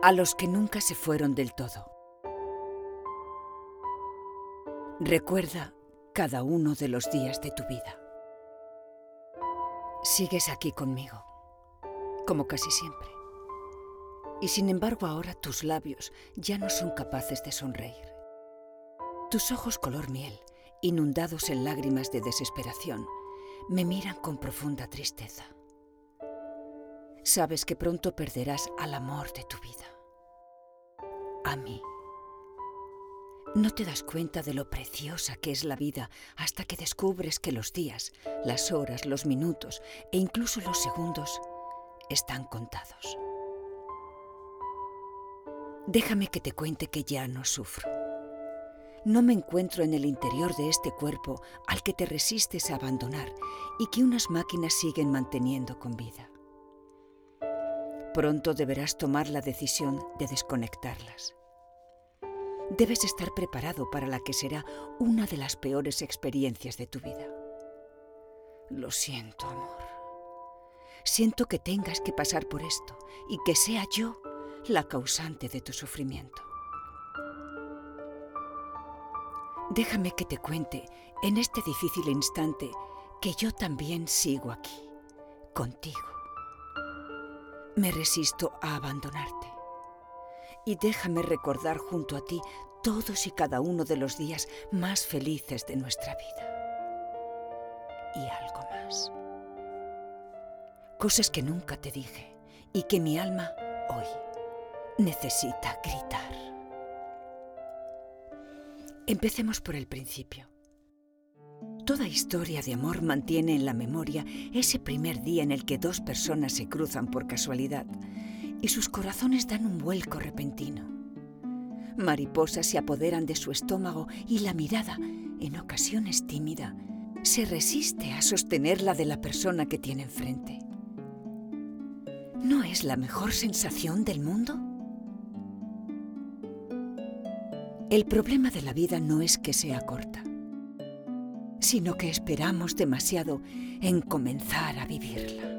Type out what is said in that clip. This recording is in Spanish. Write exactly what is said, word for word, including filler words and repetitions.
A los que nunca se fueron del todo. Recuerda cada uno de los días de tu vida. Sigues aquí conmigo, como casi siempre. Y sin embargo ahora tus labios ya no son capaces de sonreír. Tus ojos color miel, inundados en lágrimas de desesperación, me miran con profunda tristeza. Sabes que pronto perderás al amor de tu vida. A mí. No te das cuenta de lo preciosa que es la vida hasta que descubres que los días, las horas, los minutos e incluso los segundos están contados. Déjame que te cuente que ya no sufro. No me encuentro en el interior de este cuerpo al que te resistes a abandonar y que unas máquinas siguen manteniendo con vida. Pronto deberás tomar la decisión de desconectarlas. Debes estar preparado para la que será una de las peores experiencias de tu vida. Lo siento, amor. Siento que tengas que pasar por esto y que sea yo la causante de tu sufrimiento. Déjame que te cuente en este difícil instante que yo también sigo aquí, contigo. Me resisto a abandonarte. Y déjame recordar junto a ti todos y cada uno de los días más felices de nuestra vida. Y algo más. Cosas que nunca te dije y que mi alma hoy necesita gritar. Empecemos por el principio. Toda historia de amor mantiene en la memoria ese primer día en el que dos personas se cruzan por casualidad y sus corazones dan un vuelco repentino. Mariposas se apoderan de su estómago y la mirada, en ocasiones tímida, se resiste a sostener la de la persona que tiene enfrente. ¿No es la mejor sensación del mundo? El problema de la vida no es que sea corta, sino que esperamos demasiado en comenzar a vivirla.